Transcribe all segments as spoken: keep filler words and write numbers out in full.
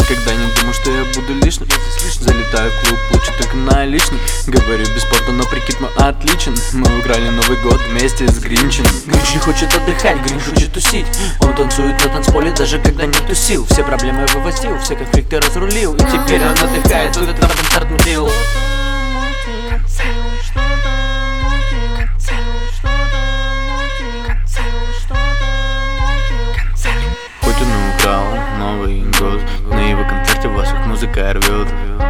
Никогда не думал, что я буду лишним. Залетаю в клуб, получу только наличный. Говорю без спорта, но прикид мой отличен. Мы украли Новый год вместе с Гринчем. Гринч не хочет отдыхать, Гринч хочет тусить. Он танцует на танцполе, даже когда нету сил. Все проблемы вывозил, все конфликты разрулил. И теперь он отдыхает, тут это концерт мутил. Хоть он и украл Новый год, на его концерте ваших музыка рвет.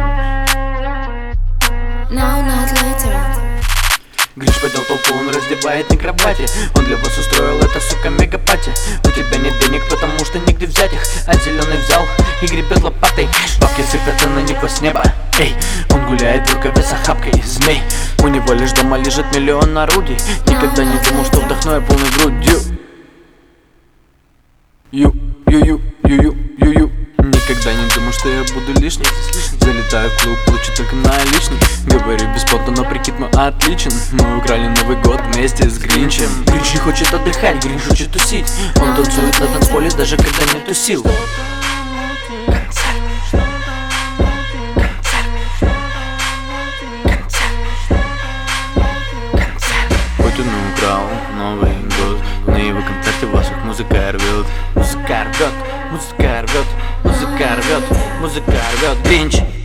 Гринч поднял толпу, он раздевает на кровати. Он для вас устроил это, сука, мегапати. У тебя нет денег, потому что нигде взять их. А зеленый взял и гребет лопатой. Бабки сыпятся на него с неба. Эй, он гуляет в рукаве с охапкой змей. У него лишь дома лежит миллион орудий. Никогда не думал, что вдохну я полной грудью. Ю, ю, ю, ю, ю, ю, ю. Никогда не думал, что я буду лишним. Залетаю в клуб, получу только наличный. Говорю без спорта, но прикид мой отличен. Мы украли Новый год вместе с Гринчем. Гринч не хочет отдыхать, Гринч хочет тусить. Он танцует на танцполе, даже когда нету сил. Хоть он и украл Новый год, на его концерте ваших музыка рвет. Музыка рвет, музыка рвет, музыка рвет, музыка рвет. Гринч.